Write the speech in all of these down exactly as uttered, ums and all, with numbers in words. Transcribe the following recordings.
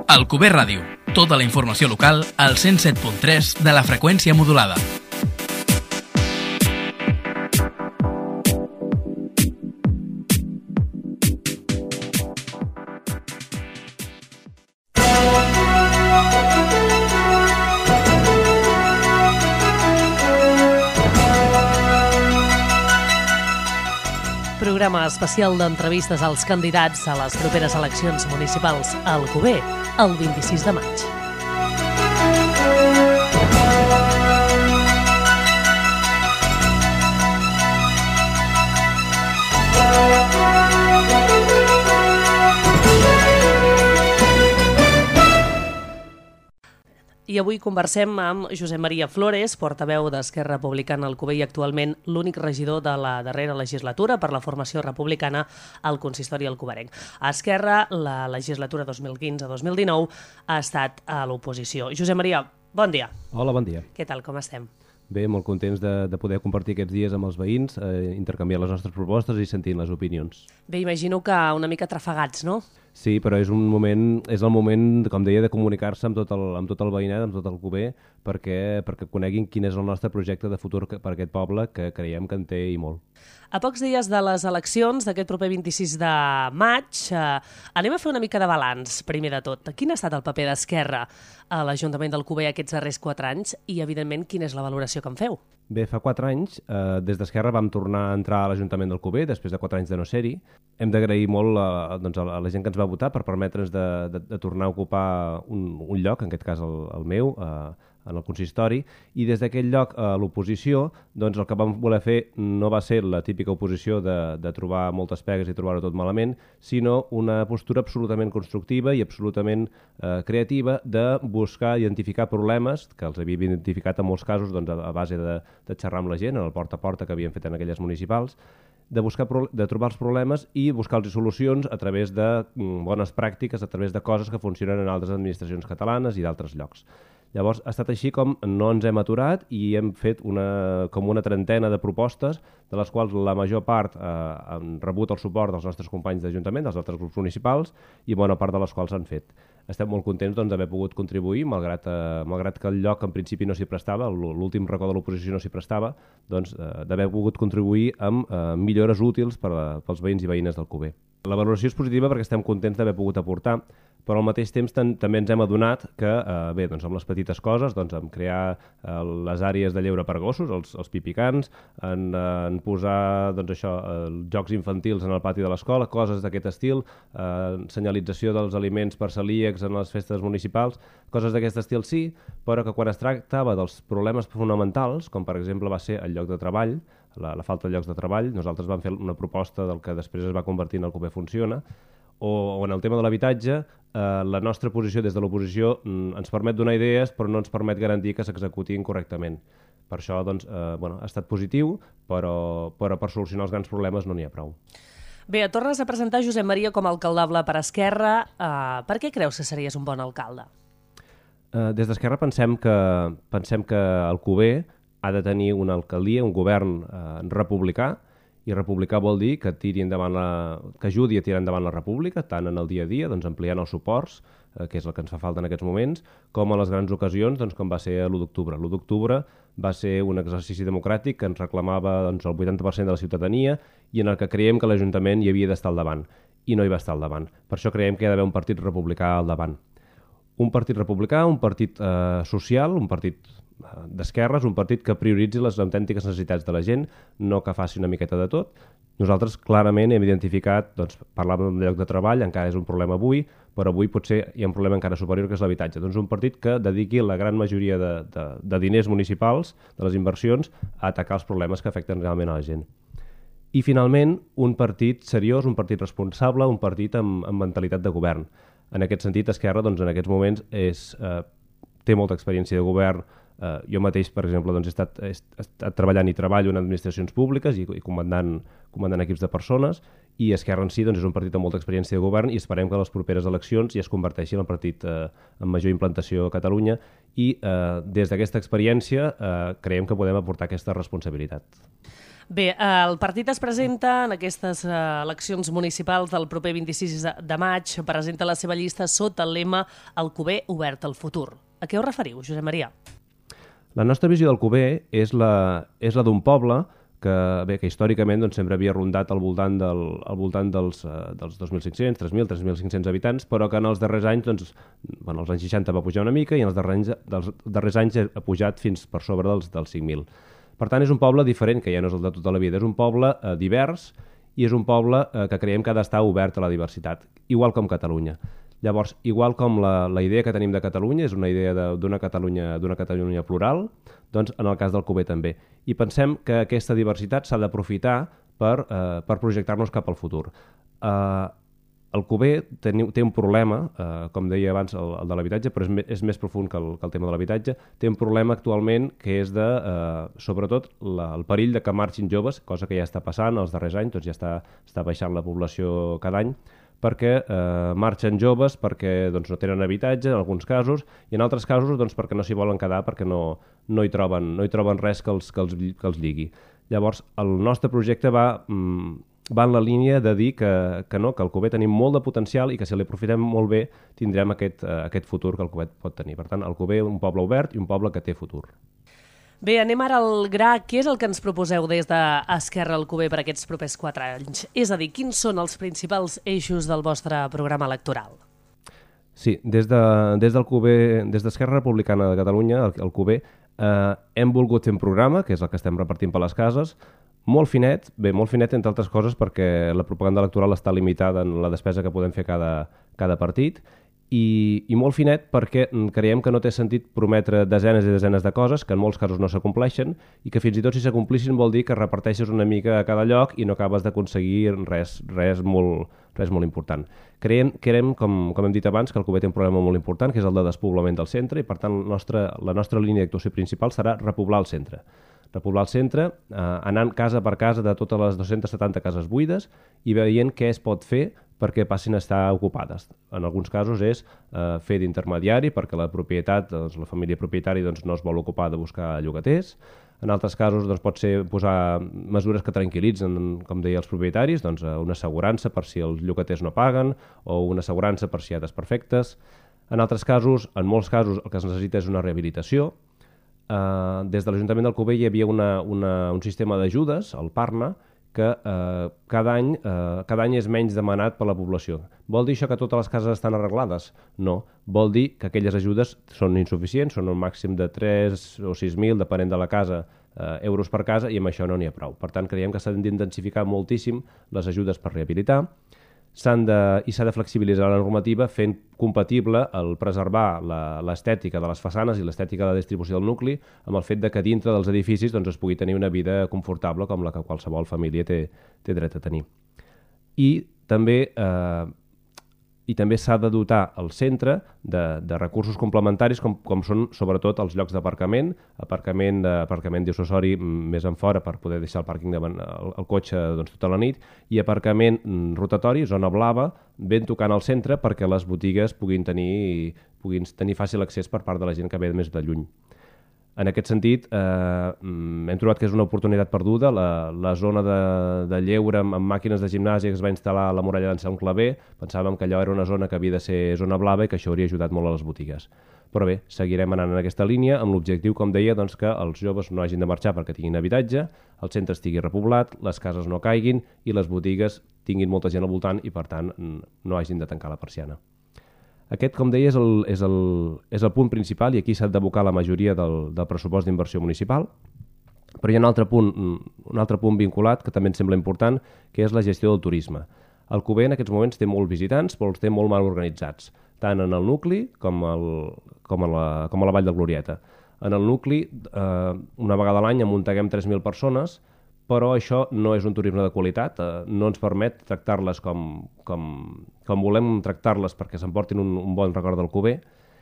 Alcover Ràdio. Tota la informació local al cent set punt tres de la freqüència modulada. Programa especial d'entrevistes als candidats a les properes eleccions municipals a Alcover, el vint-i-sis de maig. I avui conversem amb Josep Maria Flores, portaveu d'Esquerra Republicana a Alcover i actualment l'únic regidor de la darrera legislatura per la formació republicana al consistori alcoverenc. A Esquerra, la legislatura dos mil quinze dos mil dinou ha estat a l'oposició. Josep Maria, bon dia. Hola, bon dia. Què tal, com estem? Bé, molt contents de, de poder compartir aquests dies amb els veïns, eh, intercanviar les nostres propostes i sentint les opinions. Bé, imagino que una mica trafegats, no? Sí, però és un moment, és el moment, com deia, de comunicar-se amb tot el, amb tot el veïnat, amb tot el Alcover, perquè, perquè coneguin quin és el nostre projecte de futur per aquest poble, que creiem que en té i molt. A pocs dies de les eleccions d'aquest proper vint-i-sis de maig, eh, anem a fer una mica de balanç, primer de tot. Quin ha estat el paper d'Esquerra a l'Ajuntament d'Alcover aquests darrers quatre anys i, evidentment, quina és la valoració que en feu? Bé, fa quatre anys, eh, des d'Esquerra vam tornar a entrar a l'Ajuntament d'Alcover, després de quatre anys de no ser-hi. Hem d'agrair molt a, doncs, a la gent que ens va votar per permetre'ns de, de, de tornar a ocupar un, un lloc, en aquest cas el, el meu, eh, en el consistori, i des d'aquell lloc a l'oposició, doncs el que vam voler fer no va ser la típica oposició de, de trobar moltes pegues i trobar-ho tot malament, sinó una postura absolutament constructiva i absolutament eh, creativa de buscar identificar problemes, que els havíem identificat en molts casos doncs, a, a base de, de xerrar amb la gent, en el porta a porta que havíem fet en aquelles municipals, de, buscar, de trobar els problemes i buscar-los solucions a través de mm, bones pràctiques, a través de coses que funcionen en altres administracions catalanes i d'altres llocs. Llavors, ha estat així com no ens hem aturat i hem fet una, com una trentena de propostes, de les quals la major part eh, han rebut el suport dels nostres companys d'Ajuntament, dels altres grups municipals, i bona part de les quals s'han fet. Estem molt contents doncs, d'haver pogut contribuir, malgrat, eh, malgrat que el lloc en principi no s'hi prestava, l'últim racó de l'oposició no s'hi prestava, doncs, eh, d'haver pogut contribuir amb eh, millores útils per a, pels veïns i veïnes d'Alcover. La valoració és positiva perquè estem contents d'haver pogut aportar, però al mateix temps també ens hem adonat que, eh, bé, doncs amb les petites coses, doncs en crear eh, les àrees de lleure per gossos, els, els pipicans, en, eh, en posar doncs això, eh, jocs infantils en el pati de l'escola, coses d'aquest estil, eh, senyalització dels aliments per celíacs en les festes municipals, coses d'aquest estil sí, però que quan es tractava dels problemes fonamentals, com per exemple va ser el lloc de treball, la, la falta de llocs de treball, nosaltres vam fer una proposta del que després es va convertir en el Alcover Funciona, o, o en el tema de l'habitatge, eh, la nostra posició des de l'oposició mm, ens permet donar idees però no ens permet garantir que s'executin correctament. Per això doncs, eh, bueno, ha estat positiu, però, però per solucionar els grans problemes no n'hi ha prou. Bé, et tornes a presentar Josep Maria com a alcaldable per Esquerra. Uh, per què creus que series un bon alcalde? Uh, des d'Esquerra pensem que, pensem que Alcover ha de tenir una alcaldia, un govern uh, republicà, i republicà vol dir que tiri endavant la, que ajudi a tirar endavant la república, tant en el dia a dia, doncs, ampliant els suports, eh, que és el que ens fa falta en aquests moments, com a les grans ocasions, doncs, com va ser l'u d'octubre. l'u d'octubre va ser un exercici democràtic que ens reclamava doncs, el vuitanta per cent de la ciutadania i en el que creiem que l'Ajuntament hi havia d'estar al davant, i no hi va estar al davant. Per això creiem que hi ha d'haver un partit republicà al davant. Un partit republicà, un partit eh, social, un partit d'esquerres, un partit que prioritzi les autèntiques necessitats de la gent, no que faci una miqueta de tot. Nosaltres clarament hem identificat, doncs, parlàvem de lloc de treball, encara és un problema avui, però avui potser hi ha un problema encara superior, que és l'habitatge. Doncs un partit que dediqui la gran majoria de, de, de diners municipals, de les inversions, a atacar els problemes que afecten realment a la gent. I finalment, un partit seriós, un partit responsable, un partit amb, amb mentalitat de govern. En aquest sentit, Esquerra, doncs, en aquests moments, és, eh, té molta experiència de govern. Uh, jo mateix, per exemple, doncs, he, estat, he estat treballant i treballo en administracions públiques i, i comandant, comandant equips de persones, i Esquerra en si doncs, és un partit amb molta experiència de govern i esperem que a les properes eleccions ja es converteixi en el partit uh, amb major implantació a Catalunya i uh, des d'aquesta experiència uh, creiem que podem aportar aquesta responsabilitat. Bé, el partit es presenta en aquestes eleccions municipals del proper vint-i-sis de maig, presenta la seva llista sota el lema Alcover obert al futur. A què us referiu, Josep Maria? La nostra visió d'Alcover és la, és la d'un poble que, bé, que històricament doncs, sempre havia rondat al voltant, del, al voltant dels, uh, dels dos mil cinc-cents, tres mil, tres mil cinc-cents habitants, però que en els darrers anys, doncs, bueno, als anys seixanta va pujar una mica i en els darrers anys, dels darrers anys ha pujat fins per sobre dels, dels cinc mil. Per tant, és un poble diferent, que ja no és el de tota la vida, és un poble eh, divers i és un poble eh, que creiem que ha d'estar obert a la diversitat, igual com Catalunya. Llavors, igual com la, la idea que tenim de Catalunya és una idea d'una Catalunya, d'una Catalunya plural, doncs en el cas d'Alcover també. I pensem que aquesta diversitat s'ha d'aprofitar per, eh, per projectar-nos cap al futur. Eh, Alcover té, té un problema, eh, com deia abans el, el de l'habitatge, però és, me, és més profund que el, que el tema de l'habitatge, té un problema actualment que és de, eh, sobretot, la, el perill de que marxin joves, cosa que ja està passant els darrers anys, doncs ja està, està baixant la població cada any, perquè eh, marxen joves perquè doncs, no tenen habitatge en alguns casos i en altres casos doncs, perquè no s'hi volen quedar perquè no, no, hi troben, no hi troben res que els, que, els, que els lligui. Llavors, el nostre projecte va... Mm, va en la línia de dir que, que no, que al Alcover tenim molt de potencial i que si l'aprofitem molt bé tindrem aquest, uh, aquest futur que el Alcover pot tenir. Per tant, el Alcover és un poble obert i un poble que té futur. Bé, anem ara al gra. Què és el que ens proposeu des d'Esquerra Alcover per aquests propers quatre anys? És a dir, quins són els principals eixos del vostre programa electoral? Sí, des de, des d'Alcover, des d'Esquerra Republicana de Catalunya, el Alcover, eh, hem volgut fer un programa, que és el que estem repartint per les cases, molt finet, bé, molt finet entre altres coses perquè la propaganda electoral està limitada en la despesa que podem fer cada, cada partit i, i molt finet perquè creiem que no té sentit prometre desenes i desenes de coses que en molts casos no s'acompleixen i que fins i tot si s'acomplissin vol dir que reparteixes una mica a cada lloc i no acabes d'aconseguir res, res, molt, res molt important. Creiem, creiem com, com hem dit abans, que el Alcover té un problema molt important que és el de despoblament del centre i per tant la nostra, la nostra línia d'actuació principal serà repoblar el centre. Repoblar el centre, eh, anant casa per casa de totes les dues-centes setanta cases buides i veient què es pot fer perquè passin a estar ocupades. En alguns casos és eh, fer d'intermediari perquè la propietat, doncs, la família propietària doncs, no es vol ocupar de buscar llogaters. En altres casos doncs, pot ser posar mesures que tranquil·litzen, com deia els propietaris, doncs, una assegurança per si els llogaters no paguen o una assegurança per si hi ha desperfectes. En altres casos, en molts casos, el que es necessita és una rehabilitació. Uh, des de l'Ajuntament d'Alcover hi havia una, una, un sistema d'ajudes, el Parna, que uh, cada, any, uh, cada any és menys demanat per la població. Vol dir això que totes les cases estan arreglades? No. Vol dir que aquelles ajudes són insuficients, són un màxim de tres o sis mil, depenent de la casa, uh, euros per casa, i amb això no n'hi ha prou. Per tant, creiem que s'han d'intensificar moltíssim les ajudes per rehabilitar. S'han de, i s'ha de flexibilitzar la normativa fent compatible el preservar l'estètica de les façanes i l'estètica de la distribució del nucli amb el fet de que dintre dels edificis doncs, es pugui tenir una vida confortable com la que qualsevol família té, té dret a tenir. I també eh, i també s'ha de dotar el centre de, de recursos complementaris com, com són sobretot els llocs d'aparcament, aparcament d'aparcament dissuasori més en fora per poder deixar el pàrquing de, el, el cotxe doncs, tota la nit i aparcament rotatori, zona blava, ben tocant al centre perquè les botigues puguin tenir, puguin tenir fàcil accés per part de la gent que ve més de lluny. En aquest sentit, eh, hem trobat que és una oportunitat perduda. La, la zona de, de lleure amb, amb màquines de gimnàsia que es va instal·lar a la muralla d'Anselm Clavé, pensàvem que allò era una zona que havia de ser zona blava i que això hauria ajudat molt a les botigues. Però bé, seguirem anant en aquesta línia amb l'objectiu, com deia, doncs, que els joves no hagin de marxar perquè tinguin habitatge, el centre estigui repoblat, les cases no caiguin i les botigues tinguin molta gent al voltant i, per tant, no hagin de tancar la persiana. Aquest, com deia, és el, és el, és el punt principal i aquí s'ha d'abocar la majoria del, del pressupost d'inversió municipal. Però hi ha un altre, punt, un altre punt vinculat que també ens sembla important, que és la gestió del turisme. Alcover en aquests moments té molts visitants, però els té molt mal organitzats, tant en el nucli com, el, com, a, la, com a la Vall de Glorieta. En el nucli, eh, una vegada a l'any amunteguem tres mil persones, però això no és un turisme de qualitat, eh, no ens permet tractar-les com, com, com volem tractar-les perquè s'emportin un, un bon record d'Alcover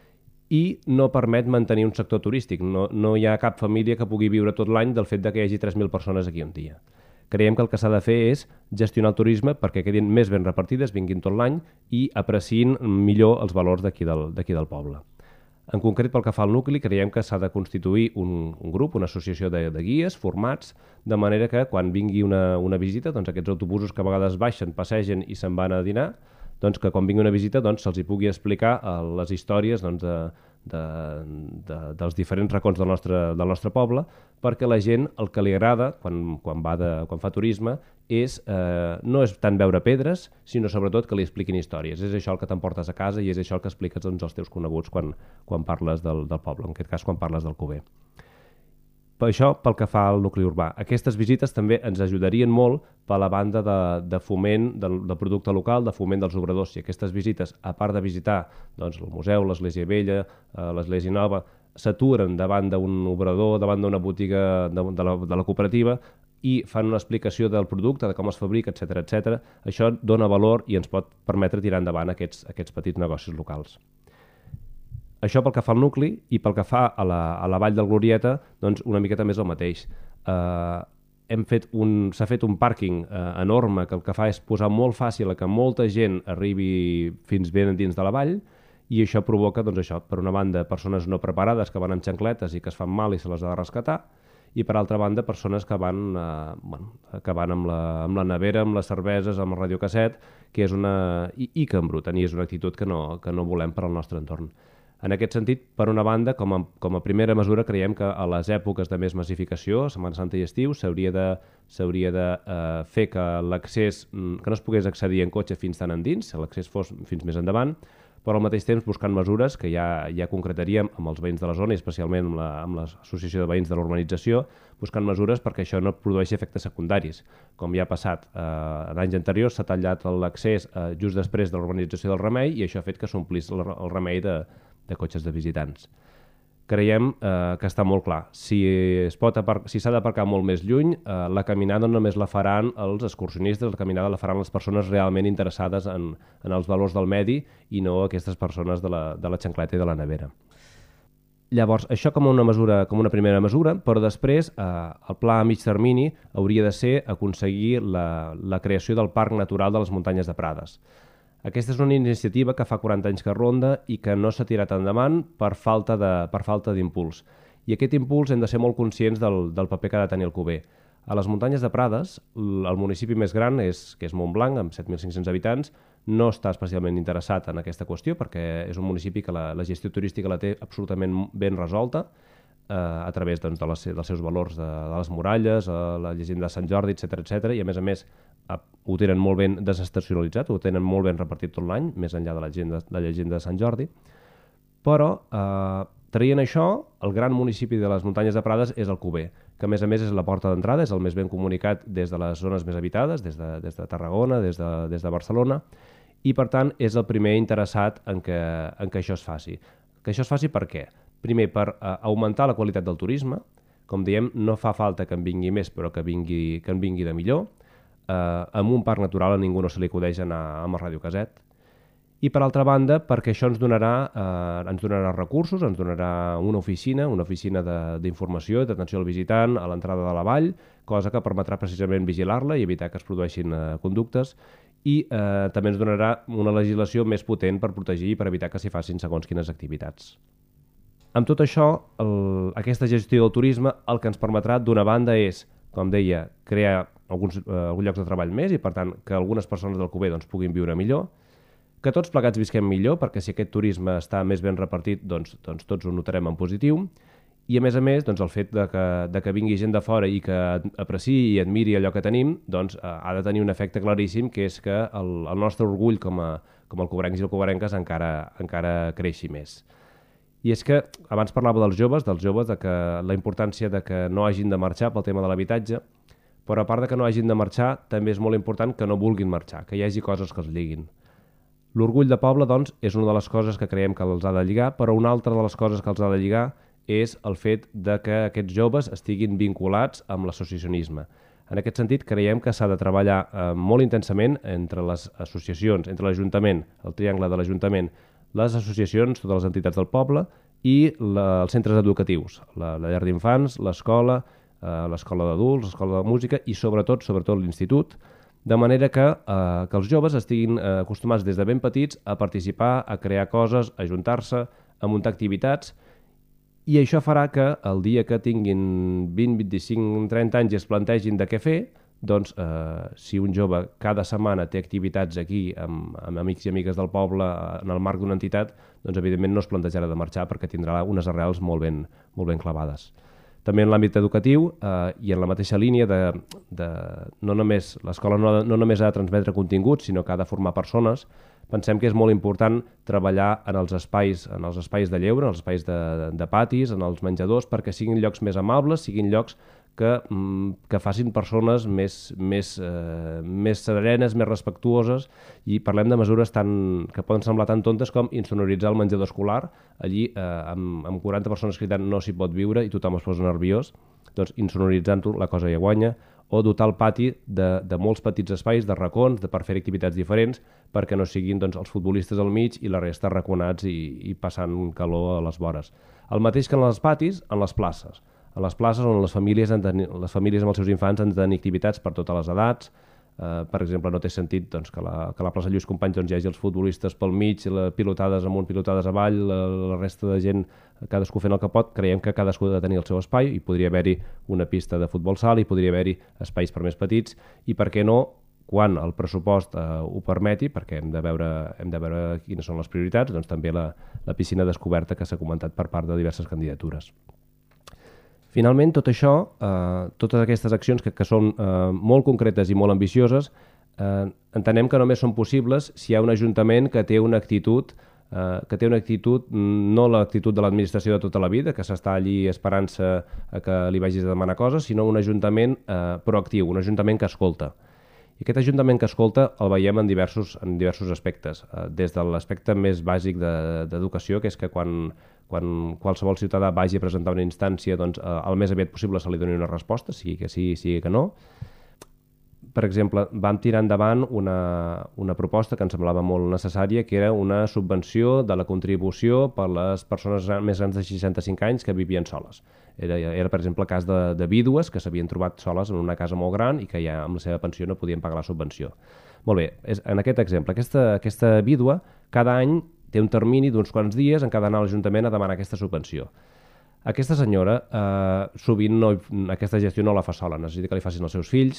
i no permet mantenir un sector turístic. No, no hi ha cap família que pugui viure tot l'any del fet de que hi hagi tres mil persones aquí un dia. Creiem que el que s'ha de fer és gestionar el turisme perquè quedin més ben repartides, vinguin tot l'any i apreciïn millor els valors d'aquí del, d'aquí del poble. En concret, pel que fa al nucli, creiem que s'ha de constituir un, un grup, una associació de, de guies formats, de manera que quan vingui una, una visita, doncs aquests autobusos que a vegades baixen, passegen i se'n van a dinar, doncs que quan vingui una visita doncs, se'ls hi pugui explicar eh, les històries doncs, de, de, de, dels diferents racons del nostre, del nostre poble, perquè la gent el que li agrada quan, quan, va de, quan fa turisme és, eh, no és tant veure pedres, sinó sobretot que li expliquin històries. És això el que t'emportes a casa i és això el que expliques doncs, als teus coneguts quan, quan parles del, del poble, en aquest cas quan parles del Cuber. Per això, pel que fa al nucli urbà, aquestes visites també ens ajudarien molt per la banda de, de foment del, del producte local, de foment dels obradors. Si aquestes visites, a part de visitar doncs, el museu, l'església vella, eh, l'església nova, s'aturen davant d'un obrador, davant d'una botiga de, de, la, de la cooperativa i fan una explicació del producte, de com es fabrica, etcètera, etcètera, això dona valor i ens pot permetre tirar endavant aquests, aquests petits negocis locals. Això pel que fa al nucli i pel que fa a la, a la vall del Glorieta, doncs una miqueta més el mateix. Eh, hem fet un, s'ha fet un pàrquing eh, enorme que el que fa és posar molt fàcil a que molta gent arribi fins ben dins de la vall i això provoca, doncs això, per una banda, persones no preparades que van amb xancletes i que es fan mal i se les ha de rescatar, i per altra banda persones que van, eh, bueno, que van amb, la, amb la nevera, amb les cerveses, amb el radiocasset, que és una, i, i que embruten, i és una actitud que no, que no volem per al nostre entorn. En aquest sentit, per una banda, com a, com a primera mesura, creiem que a les èpoques de més massificació, Setmana Santa i estiu, s'hauria de, s'hauria de eh, fer que l'accés, que no es pogués accedir en cotxe fins tan endins, l'accés fos fins més endavant, però al mateix temps buscant mesures que ja, ja concretaríem amb els veïns de la zona i especialment amb, la, amb l'associació de veïns de l'urbanització, buscant mesures perquè això no produeixi efectes secundaris. Com ja ha passat eh, en anys anteriors, s'ha tallat l'accés eh, just després de l'urbanització del Remei i això ha fet que s'omplís el, el Remei de, de cotxes de visitants. Creiem eh, que està molt clar. Si es pot apar- si s'ha d'aparcar molt més lluny, eh, la caminada només la faran els excursionistes, la caminada la faran les persones realment interessades en, en els valors del medi i no aquestes persones de la, de la xancleta i de la nevera. Llavors, això com una mesura, com una primera mesura, però després eh, el pla a mig termini hauria de ser aconseguir la, la creació del Parc Natural de les Muntanyes de Prades. Aquesta és una iniciativa que fa quaranta anys que ronda i que no s'ha tirat endavant per falta de, per falta d'impuls. I aquest impuls hem de ser molt conscients del, del paper que ha de tenir el Cuber. A les muntanyes de Prades, el municipi més gran, és, que és Montblanc, amb set mil cinc-cents habitants, no està especialment interessat en aquesta qüestió perquè és un municipi que la, la gestió turística la té absolutament ben resolta eh, a través doncs, de les, dels seus valors de, de les muralles, eh, la llegenda de Sant Jordi, etcètera, etcètera, i a més a més eh, ho tenen molt ben desestacionalitzat, ho tenen molt ben repartit tot l'any, més enllà de la llegenda, de la llegenda de Sant Jordi, però eh, traient això, el gran municipi de les muntanyes de Prades és el Cuber, que a més a més és la porta d'entrada, és el més ben comunicat des de les zones més habitades, des de, des de Tarragona, des de, des de Barcelona, i per tant és el primer interessat en que, en que això es faci. Que això es faci per què? Primer, per eh, augmentar la qualitat del turisme. Com diem, no fa falta que en vingui més, però que, vingui, que en vingui de millor. Eh, amb un parc natural a ningú no se li acudeix anar amb el radiocasset. I per altra banda, perquè això ens donarà, eh, ens donarà recursos, ens donarà una oficina, una oficina d'informació i d'atenció al visitant a l'entrada de la vall, cosa que permetrà precisament vigilar-la i evitar que es produeixin eh, conductes, i eh, també ens donarà una legislació més potent per protegir i per evitar que s'hi facin segons quines activitats. Amb tot això, el, aquesta gestió del turisme el que ens permetrà, d'una banda, és, com deia, crear alguns, eh, alguns llocs de treball més i, per tant, que algunes persones del Cuber doncs, puguin viure millor, que tots plegats visquem millor, perquè si aquest turisme està més ben repartit, doncs, doncs tots ho notarem en positiu, i a més a més, doncs, el fet de que, de que vingui gent de fora i que apreciï i admiri allò que tenim, doncs, eh, ha de tenir un efecte claríssim, que és que el, el nostre orgull com a, com el cuberencs i el cuberenques encara, encara creixi més. I és que abans parlava dels joves, dels joves, de que la importància de que no hagin de marxar pel tema de l'habitatge, però a part de que no hagin de marxar, també és molt important que no vulguin marxar, que hi hagi coses que els lliguin. L'orgull de poble, doncs, és una de les coses que creiem que els ha de lligar, però una altra de les coses que els ha de lligar és el fet de que aquests joves estiguin vinculats amb l'associacionisme. En aquest sentit, creiem que s'ha de treballar eh, molt intensament entre les associacions, entre l'Ajuntament, el triangle de l'Ajuntament, les associacions, totes les entitats del poble i la, els centres educatius, la, la llar d'infants, l'escola, eh, l'escola d'adults, l'escola de música i sobretot, sobretot l'institut, de manera que, eh, que els joves estiguin eh, acostumats des de ben petits a participar, a crear coses, a ajuntar-se, a muntar activitats, i això farà que el dia que tinguin vint, vint-i-cinc, trenta anys i es plantegin de què fer, doncs eh, si un jove cada setmana té activitats aquí amb, amb amics i amigues del poble en el marc d'una entitat, doncs evidentment no es plantejarà de marxar perquè tindrà unes arrels molt ben, molt ben clavades. També en l'àmbit educatiu eh, i en la mateixa línia de, de no només l'escola no, no només ha de transmetre continguts, sinó que ha de formar persones. Pensem que és molt important treballar en els espais, en els espais de lleure, en els espais de, de patis, en els menjadors, perquè siguin llocs més amables, siguin llocs que, que facin persones més, més, eh, més serenes, més respectuoses, i parlem de mesures tan, que poden semblar tan tontes com insonoritzar el menjador escolar. Allí, eh, amb, amb quaranta persones cridant no s'hi pot viure i tothom es posa nerviós, doncs insonoritzant-ho la cosa ja guanya, o dotar el pati de, de molts petits espais, de racons, de, per fer activitats diferents, perquè no siguin doncs, els futbolistes al mig i la resta raconats i, i passant calor a les vores. El mateix que en els patis, en les places. A les places on les famílies, han de, les famílies amb els seus infants han de tenir activitats per totes les edats. Uh, per exemple, no té sentit doncs, que, la, que la plaça Lluís Companys doncs, hi hagi els futbolistes pel mig, la, pilotades amunt, pilotades avall, la, la resta de gent, cadascú fent el que pot. Creiem que cadascú ha de tenir el seu espai, i podria haver-hi una pista de futbol sala, i podria haver-hi espais per més petits, i per què no, quan el pressupost uh, ho permeti, perquè hem de veure, hem de veure quines són les prioritats, doncs també la, la piscina descoberta que s'ha comentat per part de diverses candidatures. Finalment, tot això, eh, totes aquestes accions que, que són eh, molt concretes i molt ambicioses, eh, entenem que només són possibles si hi ha un ajuntament que té una actitud, eh, que té una actitud, no l'actitud de l'administració de tota la vida, que s'està allí esperant-se a que li vagis a demanar coses, sinó un ajuntament eh, proactiu, un ajuntament que escolta. I aquest ajuntament que escolta el veiem en diversos, en diversos aspectes, eh, des de l'aspecte més bàsic d'educació, que és que quan, quan qualsevol ciutadà vagi a presentar una instància, doncs, eh, el més aviat possible se li doni una resposta, sigui que sí, sigui que no. Per exemple, vam tirar endavant una, una proposta que ens semblava molt necessària, que era una subvenció de la contribució per les persones més grans de seixanta-cinc anys que vivien soles. Era, era per exemple, el cas de, de vídues que s'havien trobat soles en una casa molt gran i que ja amb la seva pensió no podien pagar la subvenció. Molt bé, és, en aquest exemple, aquesta, aquesta vídua cada any té un termini d'uns quants dies en què ha d'anar a l'Ajuntament a demanar aquesta subvenció. Aquesta senyora eh, sovint no, aquesta gestió no la fa sola, necessita que li facin els seus fills,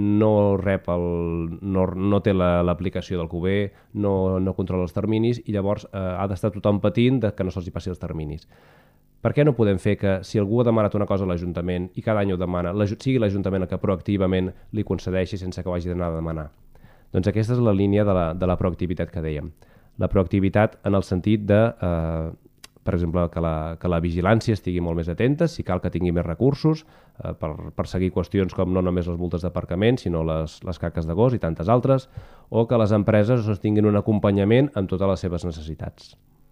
no rep el, no, no té l'aplicació la, del Q B, no, no controla els terminis i llavors eh, ha d'estar tothom patint de que no se'ls hi passi els terminis. Per què no podem fer que si algú ha demanat una cosa a l'Ajuntament i cada any ho demana, sigui l'Ajuntament el que proactivament li concedeixi sense que ho hagi d'anar a demanar? Doncs aquesta és la línia de la, de la proactivitat que dèiem. La proactivitat en el sentit de... Eh, per exemple, que la, que la vigilància estigui molt més atenta, si cal que tingui més recursos eh, per, per seguir qüestions com no només les multes d'aparcament, sinó les, les caques de gos i tantes altres, o que les empreses doncs, tinguin un acompanyament amb totes les seves necessitats.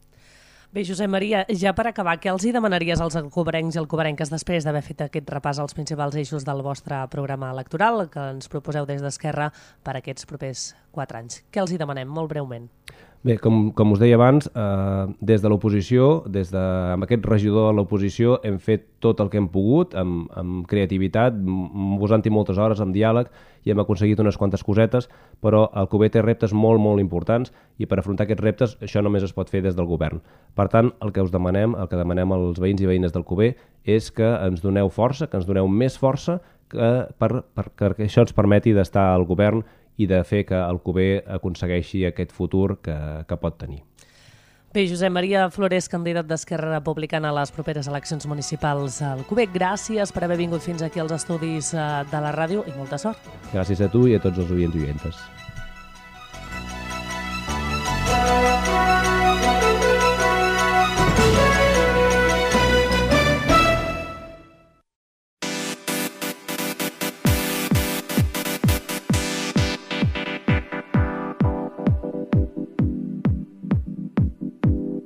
Bé, Josep Maria, ja per acabar, què els hi demanaries als alcobencs i alcobenques després d'haver fet aquest repàs als principals eixos del vostre programa electoral que ens proposeu des d'Esquerra per aquests propers quatre anys? Què els hi demanem, molt breument? Bé, com, com us deia abans, eh, des de l'oposició, des de, amb aquest regidor de l'oposició, hem fet tot el que hem pogut, amb, amb creativitat, posant-hi moltes hores, amb diàleg, i hem aconseguit unes quantes cosetes, però el Q B té reptes molt, molt importants, i per afrontar aquests reptes això només es pot fer des del govern. Per tant, el que us demanem, el que demanem als veïns i veïnes del Q B, és que ens doneu força, que ens doneu més força, que, per, per, que això ens permeti d'estar al govern i de fer que el Q B aconsegueixi aquest futur que, que pot tenir. Bé, Josep Maria Flores, candidat d'Esquerra Republicana a les properes eleccions municipals al Q B, gràcies per haver vingut fins aquí als estudis de la ràdio i molta sort. Gràcies a tu i a tots els oients i oientes.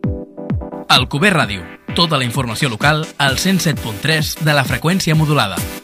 Alcover Ràdio, tota la informació local al cent set punt tres de la freqüència modulada.